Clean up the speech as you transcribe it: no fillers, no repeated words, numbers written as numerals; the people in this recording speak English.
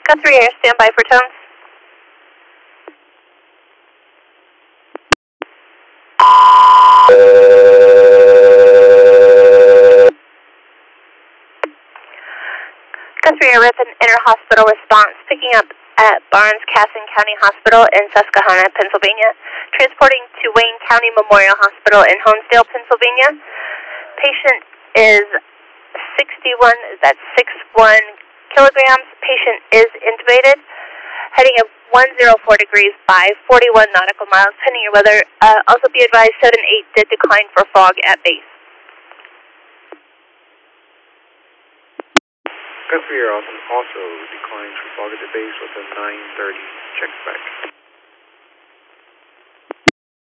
Guthrie Air, stand by for tones. Guthrie Air with an inter-hospital response, picking up at Barnes-Casson County Hospital in Susquehanna, Pennsylvania, transporting to Wayne County Memorial Hospital in Honesdale, Pennsylvania. Patient is 61 kilograms. Patient is intubated. Heading of 104 degrees by 41 nautical miles, pending your weather. Also be advised, 7 and 8 did decline for fog at base. Guthrie Air also declines for fog at the base with a 9:30 check back.